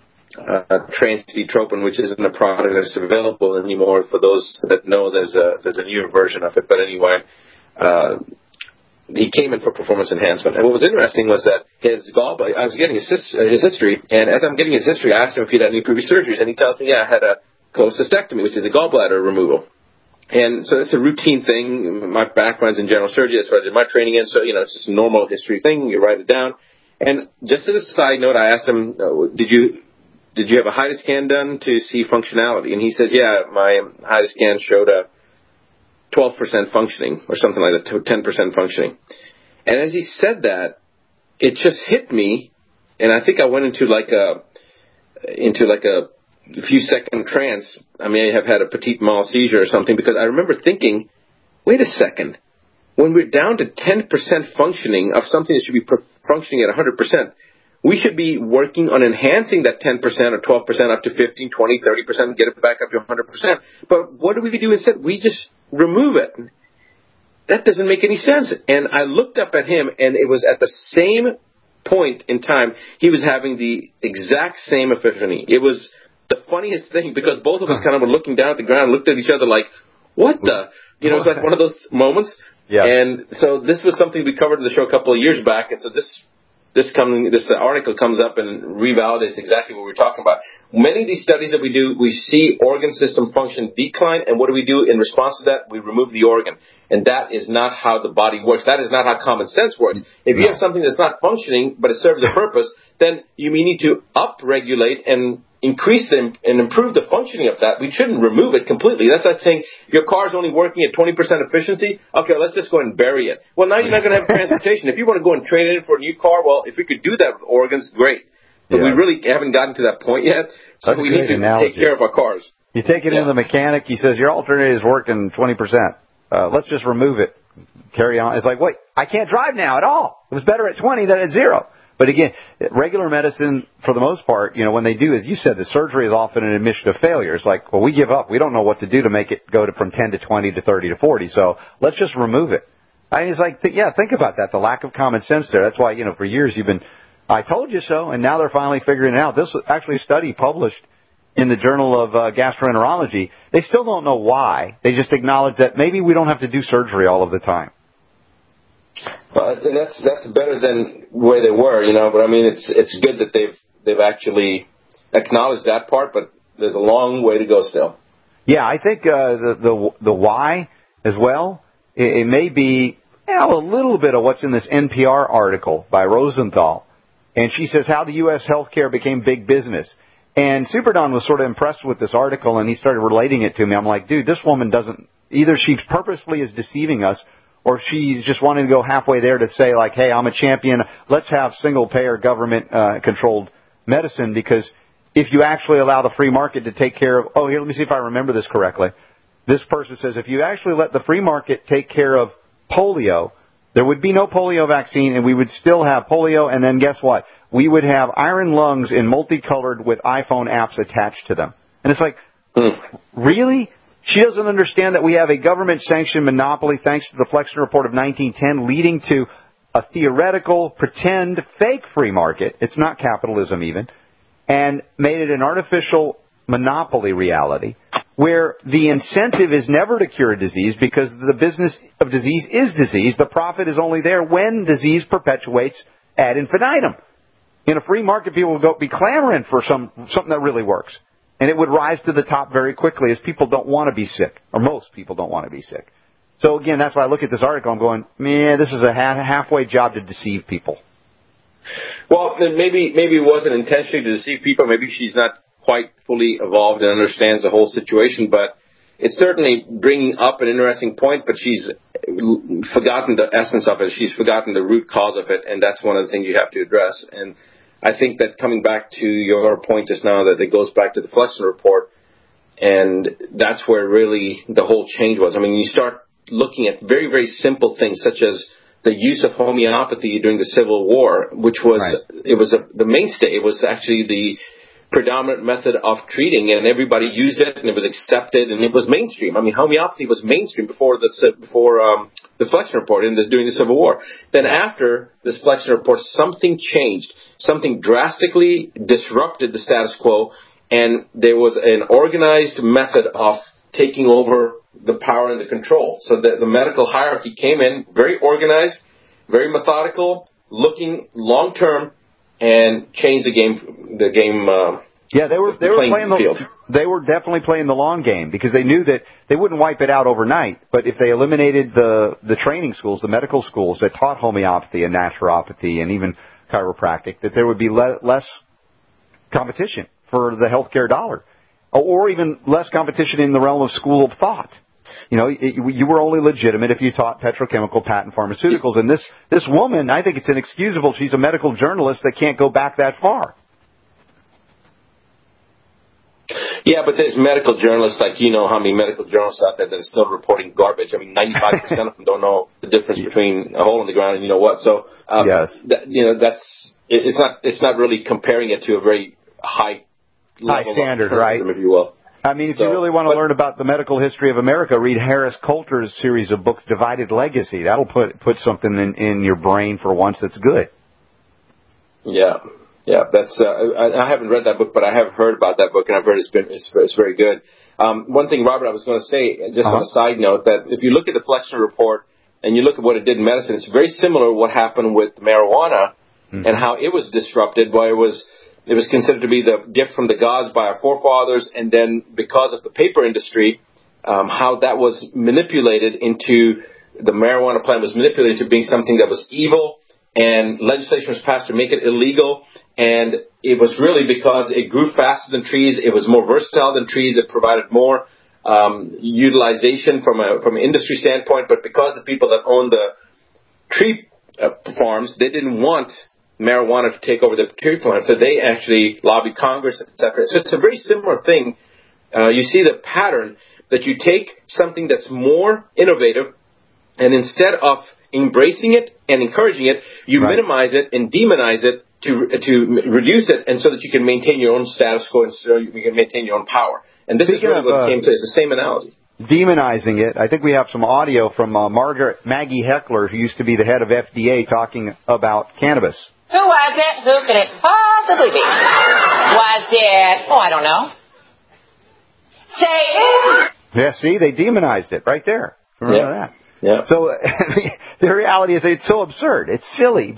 uh, transtretropin, which isn't a product that's available anymore. For those that know, there's a there's a newer version of it. But anyway. Uh, He came in for performance enhancement. And what was interesting was that his gallbladder, I was getting his, his history, and as I'm getting his history, I asked him if he'd had any previous surgeries, and he tells me, yeah, I had a cholecystectomy, which is a gallbladder removal. And so it's a routine thing. My background's in general surgery. That's what I did my training in. So, you know, it's just a normal history thing. You write it down. And just as a side note, I asked him, did you did you have a H I D A scan done to see functionality? And he says, yeah, my H I D A scan showed a twelve percent functioning or something like that, ten percent functioning. And as he said that, it just hit me, and I think I went into like a into like a few second trance. I may have had a petit mal seizure or something, because I remember thinking, wait a second, when we're down to ten percent functioning of something that should be functioning at one hundred percent, we should be working on enhancing that ten percent or twelve percent up to fifteen, twenty, thirty percent and get it back up to one hundred percent. But what do we do instead? We just remove it. That doesn't make any sense. And I looked up at him, and it was at the same point in time he was having the exact same epiphany. It was the funniest thing, because both of us kind of were looking down at the ground, looked at each other like, what the? You know, it's like one of those moments. Yeah. And so this was something we covered in the show a couple of years back, and so this This coming, this article comes up and revalidates exactly what we're talking about. Many of these studies that we do, we see organ system function decline, and what do we do in response to that? We remove the organ. And that is not how the body works. That is not how common sense works. If you have something that's not functioning, but it serves a purpose, then you may need to up-regulate and increase them and improve the functioning of that. We shouldn't remove it completely. That's like saying your car's only working at twenty percent efficiency. Okay, let's just go ahead and bury it. Well, now you're not going to have transportation. If you want to go and trade it in for a new car, well, if we could do that with organs, great. But yeah. we really haven't gotten to that point yet, so That's we need to analogy. take care of our cars. You take it yeah. into the mechanic, he says, your alternator is working twenty percent. Uh, let's just remove it. Carry on. It's like, wait, I can't drive now at all. It was better at twenty than at zero. But again, regular medicine, for the most part, you know, when they do, as you said, the surgery is often an admission of failure. It's like, well, we give up. We don't know what to do to make it go to from ten to twenty to thirty to forty. So let's just remove it. I mean, it's like, th- yeah, think about that. The lack of common sense there. That's why, you know, for years you've been, I told you so, and now they're finally figuring it out. This was actually a study published in the Journal of uh, Gastroenterology. They still don't know why. They just acknowledge that maybe we don't have to do surgery all of the time. Well, and that's that's better than where they were, you know. But I mean, it's it's good that they've they've actually acknowledged that part. But there's a long way to go still. Yeah, I think uh, the, the the why as well, it, it may be well, a little bit of what's in this N P R article by Rosenthal. And she says how the U S healthcare became big business. And Super Don was sort of impressed with this article, and he started relating it to me. I'm like, dude, this woman doesn't, either she purposefully is deceiving us, or she's just wanting to go halfway there to say, like, hey, I'm a champion. Let's have single-payer government-controlled medicine, because if you actually allow the free market to take care of, oh, here, let me see if I remember this correctly. This person says if you actually let the free market take care of polio, there would be no polio vaccine, and we would still have polio, and then guess what? We would have iron lungs in multicolored with iPhone apps attached to them. And it's like, mm. really? She doesn't understand that we have a government-sanctioned monopoly, thanks to the Flexner Report of nineteen ten, leading to a theoretical, pretend, fake free market. It's not capitalism even. And made it an artificial monopoly reality where the incentive is never to cure disease, because the business of disease is disease. The profit is only there when disease perpetuates ad infinitum. In a free market, people will go be clamoring for some something that really works. And it would rise to the top very quickly, as people don't want to be sick, or most people don't want to be sick. So again, that's why I look at this article, I'm going, man, this is a halfway job to deceive people. Well, then maybe maybe it wasn't intentionally to deceive people. Maybe she's not quite fully evolved and understands the whole situation, but it's certainly bringing up an interesting point, but she's forgotten the essence of it. She's forgotten the root cause of it, and that's one of the things you have to address. And I think that coming back to your point just now, that it goes back to the Flexner Report, and that's where really the whole change was. I mean, you start looking at very, very simple things, such as the use of homeopathy during the Civil War, which was, right. it was a, the mainstay. It was actually the predominant method of treating, and everybody used it, and it was accepted, and it was mainstream. I mean, homeopathy was mainstream before the before um, the Flexner Report in the, during the Civil War. Then after this Flexner Report, something changed. Something drastically disrupted the status quo, and there was an organized method of taking over the power and the control. So the, the medical hierarchy came in very organized, very methodical, looking long term, and changed the game. The game. Uh, yeah, they were they the were playing the field. They were definitely playing the long game, because they knew that they wouldn't wipe it out overnight. But if they eliminated the the training schools, the medical schools that taught homeopathy and naturopathy and even chiropractic, that there would be le- less competition for the healthcare dollar, or even less competition in the realm of school of thought. You know, it, you were only legitimate if you taught petrochemical, patent pharmaceuticals. And this, this woman, I think it's inexcusable. She's a medical journalist that can't go back that far. Yeah, but there's medical journalists, like, you know how many medical journalists out there that are still reporting garbage. I mean, ninety-five percent of them don't know the difference between a hole in the ground and you know what. So, um, yes. that, you know, that's, it, it's not, it's not really comparing it to a very high level high standard, of right? if you will. I mean, if so, you really want to but, learn about the medical history of America, read Harris Coulter's series of books, Divided Legacy. That'll put put something in, in your brain for once that's good. Yeah, yeah, that's. Uh, I, I haven't read that book, but I have heard about that book, and I've heard it's been it's, it's very good. Um, one thing, Robert, I was going to say, just uh-huh. on a side note, that if you look at the Flexner Report and you look at what it did in medicine, it's very similar to what happened with marijuana mm-hmm. and how it was disrupted, where it was. It was considered to be the gift from the gods by our forefathers, and then because of the paper industry, um, how that was manipulated into, the marijuana plant was manipulated into being something that was evil, and legislation was passed to make it illegal, and it was really because it grew faster than trees, it was more versatile than trees, it provided more um, utilization from a from an industry standpoint, but because the people that owned the tree uh, farms, they didn't want marijuana to take over the tree farm, so they actually lobbied Congress, et cetera. So it's a very similar thing. Uh, you see the pattern that you take something that's more innovative, and instead of embracing it and encouraging it, you right. minimize it and demonize it to to reduce it, and so that you can maintain your own status quo and so you can maintain your own power. And this Speaking is really of, what it came to. It's the same analogy. Demonizing it. I think we have some audio from uh, Margaret Maggie Heckler, who used to be the head of F D A, talking about cannabis. Who was it? Who could it possibly be? Was it, oh, I don't know. Say it. Yeah, see, they demonized it right there. Remember yeah. that? Yeah. So the reality is it's so absurd. It's silly. But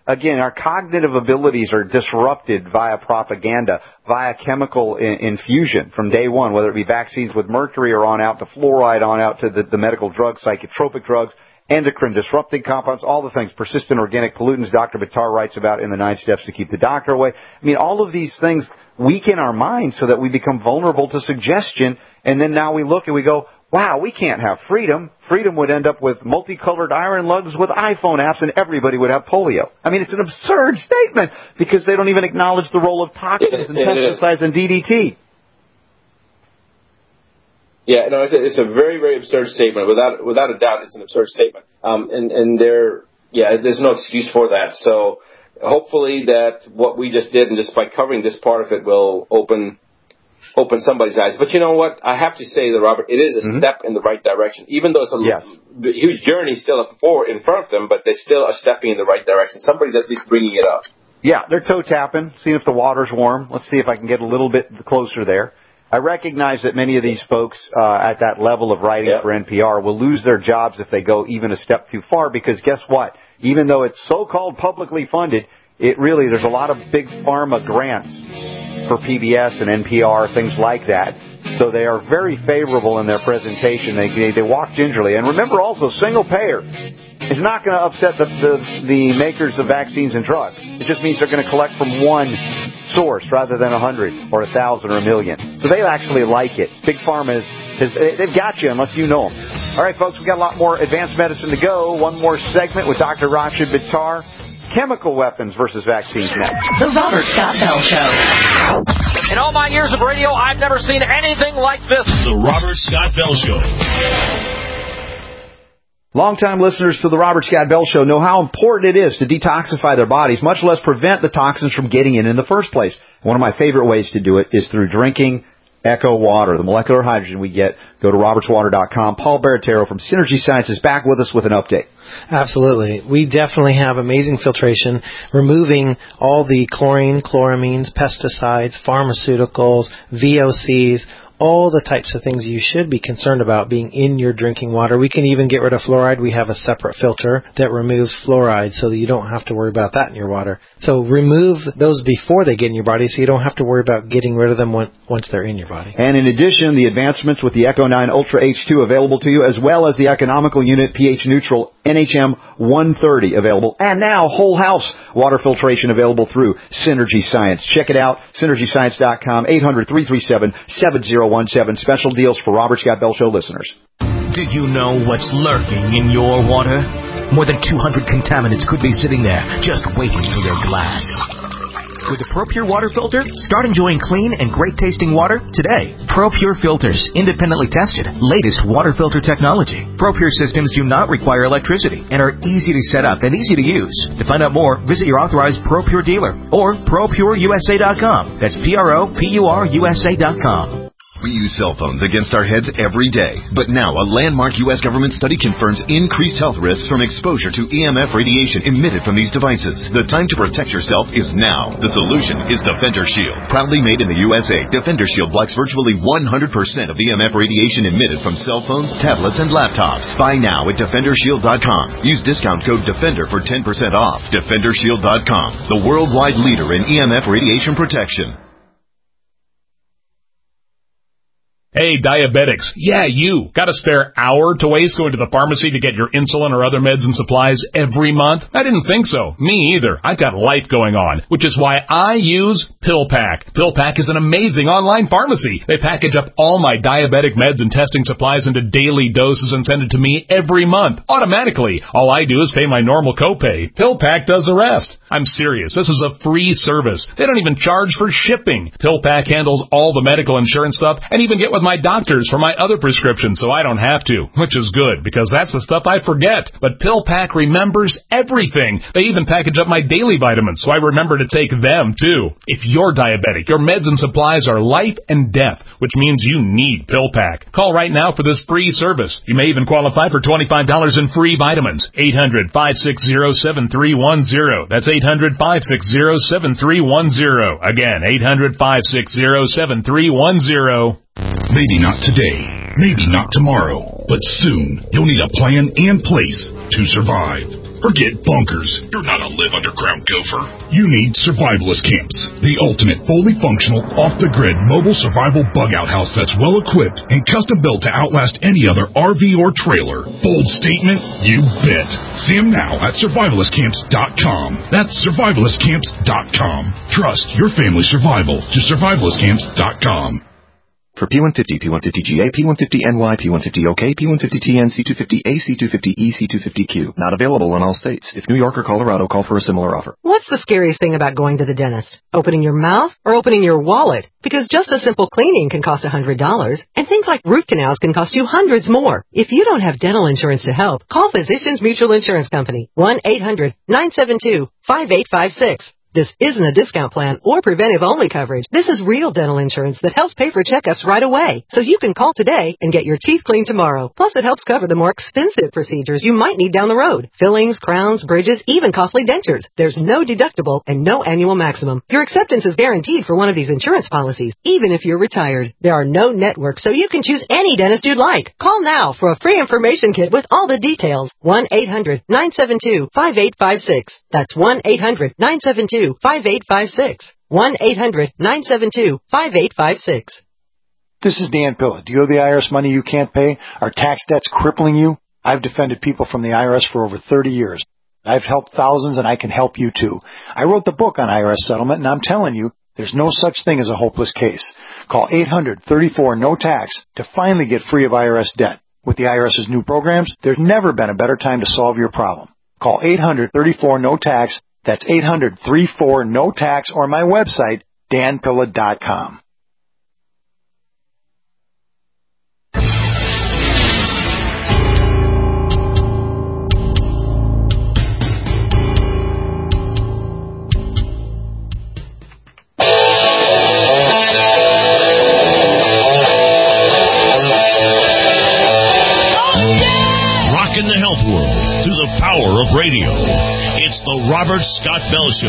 again, our cognitive abilities are disrupted via propaganda, via chemical in- infusion from day one, whether it be vaccines with mercury or on out to fluoride, on out to the, the medical drugs, psychotropic drugs, endocrine disrupting compounds, all the things, persistent organic pollutants Doctor Buttar writes about in the Nine Steps to Keep the Doctor Away. I mean, all of these things weaken our minds so that we become vulnerable to suggestion, and then now we look and we go, wow, we can't have freedom. Freedom would end up with multicolored iron lugs with iPhone apps, and everybody would have polio. I mean, it's an absurd statement because they don't even acknowledge the role of toxins and pesticides and D D T. Yeah, no, it's a, it's a very, very absurd statement. Without without a doubt, it's an absurd statement. Um, and, and there, yeah, there's no excuse for that. So hopefully that what we just did, and just by covering this part of it, will open open somebody's eyes. But you know what? I have to say that, Robert, it is a mm-hmm. step in the right direction. Even though it's a yes. huge journey still forward in front of them, but they still are stepping in the right direction. Somebody's at least bringing it up. Yeah, they're toe tapping, seeing if the water's warm. Let's see if I can get a little bit closer there. I recognize that many of these folks uh, at that level of writing yeah. for N P R will lose their jobs if they go even a step too far, because guess what? Even though it's so-called publicly funded, it really, there's a lot of big pharma grants for P B S and N P R, things like that. So they are very favorable in their presentation. They they, they walk gingerly. And remember also, single payer is not going to upset the, the the makers of vaccines and drugs. It just means they're going to collect from one source rather than a hundred or a thousand or a million. So they actually like it. Big Pharma is, is they've got you unless you know them. All right, folks, we've got a lot more advanced medicine to go. One more segment with Doctor Rashid Buttar. Chemical weapons versus vaccines next. The Robert Scott Bell Show. In all my years of radio, I've never seen anything like this. The Robert Scott Bell Show. Longtime listeners to the Robert Scott Bell Show know how important it is to detoxify their bodies, much less prevent the toxins from getting in in the first place. One of my favorite ways to do it is through drinking Echo Water, the molecular hydrogen we get. Go to roberts water dot com. Paul Baratero from Synergy Science is back with us with an update. Absolutely. We definitely have amazing filtration, removing all the chlorine, chloramines, pesticides, pharmaceuticals, V O Cs, all the types of things you should be concerned about being in your drinking water. We can even get rid of fluoride. We have a separate filter that removes fluoride so that you don't have to worry about that in your water. So remove those before they get in your body so you don't have to worry about getting rid of them when, once they're in your body. And in addition, the advancements with the Echo nine Ultra H two available to you, as well as the economical unit pH neutral N H M one thirty available. And now whole house water filtration available through Synergy Science. Check it out, synergy science dot com, eight hundred, three three seven, seven zero one seven. Special deals for Robert Scott Bell Show listeners. Did you know what's lurking in your water? More than two hundred contaminants could be sitting there, just waiting for your glass. With the ProPure water filter, start enjoying clean and great-tasting water today. ProPure filters, independently tested, latest water filter technology. ProPure systems do not require electricity and are easy to set up and easy to use. To find out more, visit your authorized ProPure dealer or pro pure u s a dot com. That's P R O P U R U S A dot com. We use cell phones against our heads every day. But now a landmark U S government study confirms increased health risks from exposure to E M F radiation emitted from these devices. The time to protect yourself is now. The solution is Defender Shield. Proudly made in the U S A, Defender Shield blocks virtually one hundred percent of E M F radiation emitted from cell phones, tablets, and laptops. Buy now at defender shield dot com. Use discount code DEFENDER for ten percent off. defender shield dot com, the worldwide leader in E M F radiation protection. Hey, diabetics. Yeah, you. Got a spare hour to waste going to the pharmacy to get your insulin or other meds and supplies every month? I didn't think so. Me either. I've got life going on, which is why I use PillPack. PillPack is an amazing online pharmacy. They package up all my diabetic meds and testing supplies into daily doses and send it to me every month, automatically. All I do is pay my normal copay. PillPack does the rest. I'm serious. This is a free service. They don't even charge for shipping. PillPack handles all the medical insurance stuff and even get with my doctors for my other prescriptions so I don't have to, which is good because that's the stuff I forget. But PillPack remembers everything. They even package up my daily vitamins so I remember to take them too. If you're diabetic, your meds and supplies are life and death, which means you need PillPack. Call right now for this free service. You may even qualify for twenty-five dollars in free vitamins. eight hundred, five six zero, seven three one zero. That's eight hundred, five six zero, seven three one zero. Again, eight hundred, five six zero, seven three one zero. Maybe not today, maybe not tomorrow, but soon you'll need a plan and place to survive. Forget bunkers. You're not a live underground gopher. You need survivalist camps. The ultimate, fully functional, off-the-grid, mobile survival bug-out house that's well-equipped and custom-built to outlast any other R V or trailer. Bold statement? You bet. See them now at survivalist camps dot com. That's survivalist camps dot com. Trust your family's survival to survivalist camps dot com. For P one fifty, P one fifty G A, P one fifty N Y, P one fifty O K, P one fifty T N, C two fifty A, C two fifty E, C two fifty Q. Not available in all states. If New York or Colorado, call for a similar offer. What's the scariest thing about going to the dentist? Opening your mouth or opening your wallet? Because just a simple cleaning can cost one hundred dollars, and things like root canals can cost you hundreds more. If you don't have dental insurance to help, call Physicians Mutual Insurance Company, one eight hundred nine seven two five eight five six. This isn't a discount plan or preventive-only coverage. This is real dental insurance that helps pay for checkups right away. So you can call today and get your teeth cleaned tomorrow. Plus, it helps cover the more expensive procedures you might need down the road. Fillings, crowns, bridges, even costly dentures. There's no deductible and no annual maximum. Your acceptance is guaranteed for one of these insurance policies, even if you're retired. There are no networks, so you can choose any dentist you'd like. Call now for a free information kit with all the details. one eight hundred nine seven two five eight five six. That's one eight hundred nine seven two five eight five six. one eight hundred nine seven two five eight five six. This is Dan Pilla. Do you owe the I R S money you can't pay? Are tax debts crippling you? I've defended people from the I R S for over thirty years. I've helped thousands, and I can help you too. I wrote the book on I R S settlement, and I'm telling you, there's no such thing as a hopeless case. Call eight hundred thirty-four no tax to finally get free of I R S debt. With the IRS's new programs, there's never been a better time to solve your problem. Call eight hundred thirty-four no tax. That's eight hundred thirty-four no tax, or my website, dan pilla dot com. Rocking the health world through the power of radio. It's the Robert Scott Bell Show.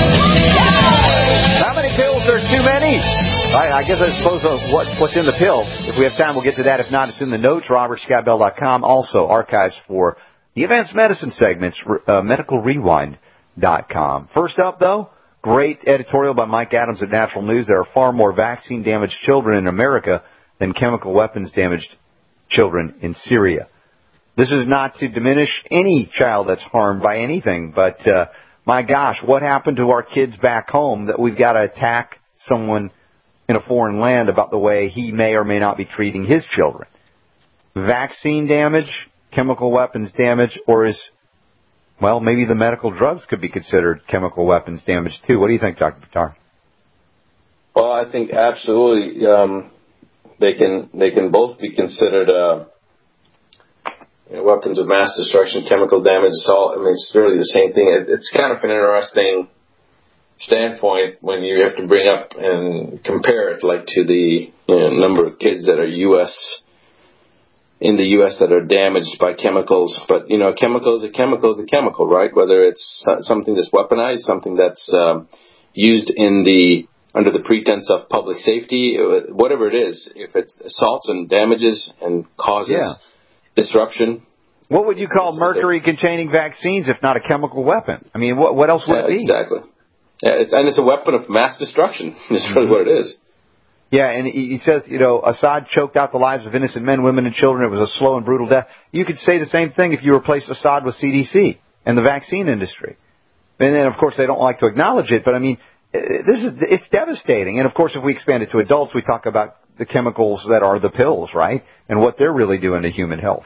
How many pills are too many? I, I guess I suppose uh, what, what's in the pill. If we have time, we'll get to that. If not, it's in the notes, robert scott bell dot com. Also, archives for the advanced medicine segments, uh, medical rewind dot com. First up, though, great editorial by Mike Adams at Natural News. There are far more vaccine-damaged children in America than chemical weapons-damaged children in Syria. This is not to diminish any child that's harmed by anything, but uh, my gosh, what happened to our kids back home that we've got to attack someone in a foreign land about the way he may or may not be treating his children? Vaccine damage, chemical weapons damage, or is, well, maybe the medical drugs could be considered chemical weapons damage too. What do you think, Doctor Buttar? Well, I think absolutely um, they can they can both be considered uh, you know, weapons of mass destruction, chemical damage. It's all, I mean, it's really the same thing. It, it's kind of an interesting standpoint when you have to bring up and compare it, like, to the you know, number of kids that are U S in the U S that are damaged by chemicals. But, you know, a chemical is a chemical is a chemical, right? Whether it's something that's weaponized, something that's um, used in the under the pretense of public safety, whatever it is, if it assaults and damages and causes yeah. disruption. What would you call mercury-containing vaccines if not a chemical weapon? I mean, what what else would yeah, it be? Exactly. Yeah, it's, and it's a weapon of mass destruction. Is really what it is. Yeah, and he says, you know, Assad choked out the lives of innocent men, women, and children. It was a slow and brutal death. You could say the same thing if you replaced Assad with C D C and the vaccine industry. And then, of course, they don't like to acknowledge it, but I mean, this is it's devastating. And of course, if we expand it to adults, we talk about the chemicals that are the pills, right, and what they're really doing to human health.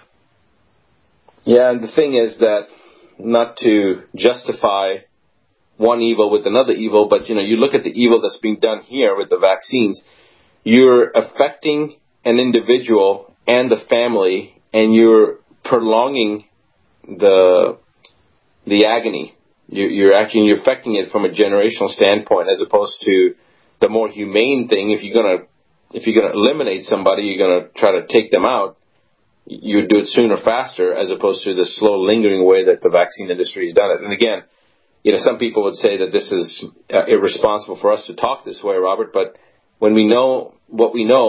Yeah, and the thing is that not to justify one evil with another evil, but, you know, you look at the evil that's being done here with the vaccines, you're affecting an individual and the family, and you're prolonging the the agony. You're, you're actually you're affecting it from a generational standpoint, as opposed to the more humane thing. If you're gonna if you're gonna eliminate somebody, you're gonna try to take them out. You do it sooner, faster, as opposed to the slow, lingering way that the vaccine industry has done it. And again, you know, some people would say that this is uh, irresponsible for us to talk this way, Robert. But when we know what we know,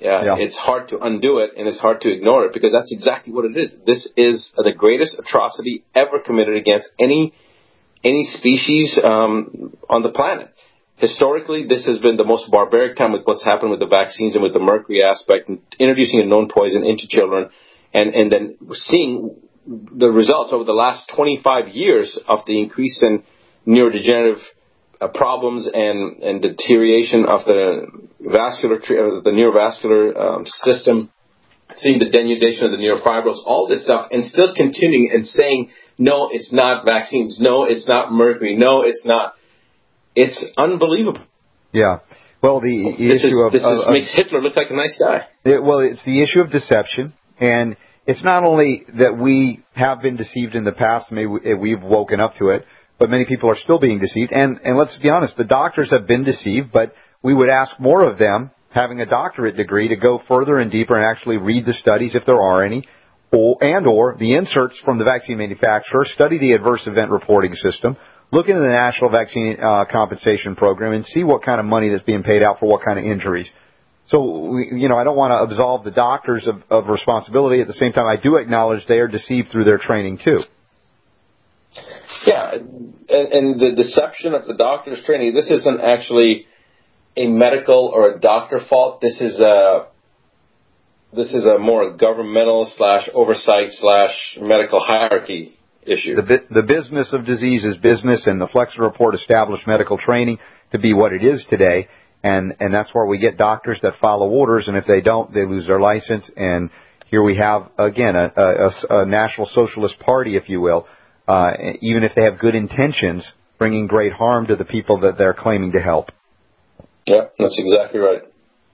Uh, yeah. It's hard to undo it, and it's hard to ignore it, because that's exactly what it is. This is the greatest atrocity ever committed against any any species um, on the planet. Historically, this has been the most barbaric time with what's happened with the vaccines and with the mercury aspect, and introducing a known poison into children, and, and then seeing the results over the last twenty-five years of the increase in neurodegenerative uh, problems and, and deterioration of the vascular, uh, the neurovascular um, system, seeing the denudation of the neurofibrils, all this stuff, and still continuing and saying, no, it's not vaccines, no, it's not mercury, no, it's not. It's unbelievable. Yeah. Well, the this issue is, of... This of, is, of, makes Hitler look like a nice guy. It, well, it's the issue of deception, and it's not only that we have been deceived in the past, maybe we've woken up to it, but many people are still being deceived. And, and let's be honest, the doctors have been deceived, but we would ask more of them, having a doctorate degree, to go further and deeper and actually read the studies, if there are any, or, and or the inserts from the vaccine manufacturer, study the adverse event reporting system, look into the National Vaccine uh, Compensation Program, and see what kind of money that's being paid out for what kind of injuries. So, we, you know, I don't want to absolve the doctors of, of responsibility. At the same time, I do acknowledge they are deceived through their training, too. Yeah, and, and the deception of the doctor's training, this isn't actually a medical or a doctor fault. This is a this is a more governmental slash oversight slash medical hierarchy issue. The, the business of disease is business, and the Flexner Report established medical training to be what it is today, and, and that's where we get doctors that follow orders, and if they don't, they lose their license. And here we have, again, a, a, a National Socialist Party, if you will, uh, even if they have good intentions, bringing great harm to the people that they're claiming to help. Yeah, that's exactly right.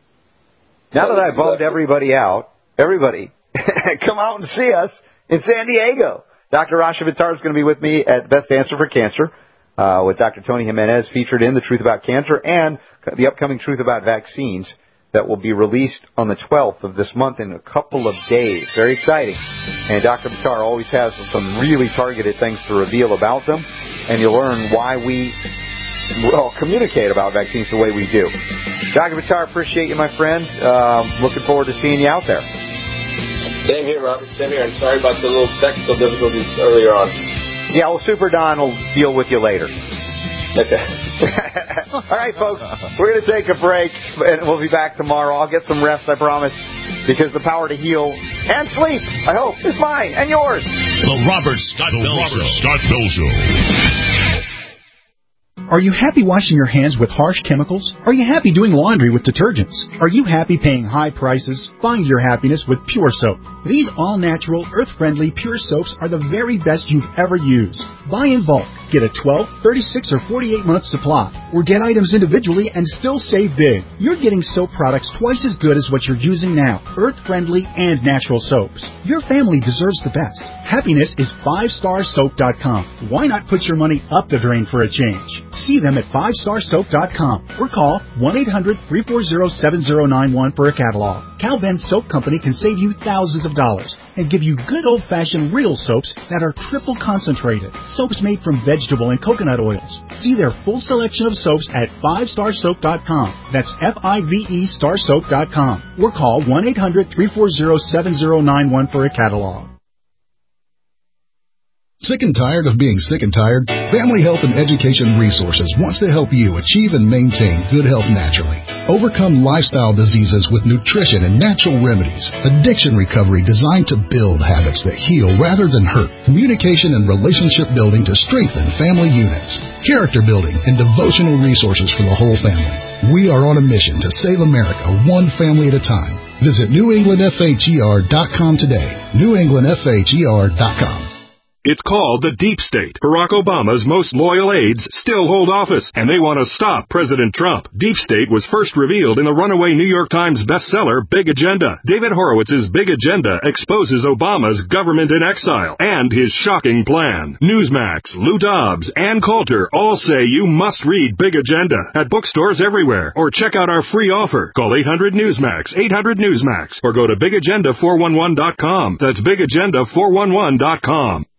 Now that I've bummed everybody out, everybody, come out and see us in San Diego. Doctor Rasha Vittar is going to be with me at Best Answer for Cancer, uh, with Doctor Tony Jimenez featured in The Truth About Cancer, and the upcoming Truth About Vaccines that will be released on the twelfth of this month in a couple of days. Very exciting. And Doctor Vittar always has some really targeted things to reveal about them, and you'll learn why we, well, communicate about vaccines the way we do. Doctor Vittar, appreciate you, my friend. Uh, looking forward to seeing you out there. Same here, Robert. Same here. And sorry about the little technical difficulties earlier on. Yeah, well, Super Don will deal with you later. Okay. All right, folks. We're going to take a break, and we'll be back tomorrow. I'll get some rest, I promise, because the power to heal and sleep, I hope, is mine and yours. The Robert Scott Bell Show. Robert Scott Bell Show. Are you happy washing your hands with harsh chemicals? Are you happy doing laundry with detergents? Are you happy paying high prices? Find your happiness with Pure Soap. These all-natural, earth-friendly Pure Soaps are the very best you've ever used. Buy in bulk. Get a twelve, thirty-six, or forty-eight month supply. Or get items individually and still save big. You're getting soap products twice as good as what you're using now. Earth-friendly and natural soaps. Your family deserves the best. Happiness is five star soap dot com. Why not put your money up the drain for a change? See them at five star soap dot com or call one eight hundred, three four zero, seven zero nine one for a catalog. Cal Ben Soap Company can save you thousands of dollars and give you good old-fashioned real soaps that are triple concentrated. Soaps made from vegetable and coconut oils. See their full selection of soaps at five star soap dot com. That's F I V E star soap dot com. Or call one eight hundred, three four zero, seven zero nine one for a catalog. Sick and tired of being sick and tired? Family Health and Education Resources wants to help you achieve and maintain good health naturally. Overcome lifestyle diseases with nutrition and natural remedies. Addiction recovery designed to build habits that heal rather than hurt. Communication and relationship building to strengthen family units. Character building and devotional resources for the whole family. We are on a mission to save America one family at a time. Visit New England F H E R dot com today. New England F H E R dot com. It's called the Deep State. Barack Obama's most loyal aides still hold office, and they want to stop President Trump. Deep State was first revealed in the runaway New York Times bestseller, Big Agenda. David Horowitz's Big Agenda exposes Obama's government in exile and his shocking plan. Newsmax, Lou Dobbs, Ann Coulter all say you must read Big Agenda at bookstores everywhere, or check out our free offer. Call eight hundred Newsmax, eight hundred Newsmax, or go to big agenda four one one dot com. That's big agenda four one one dot com.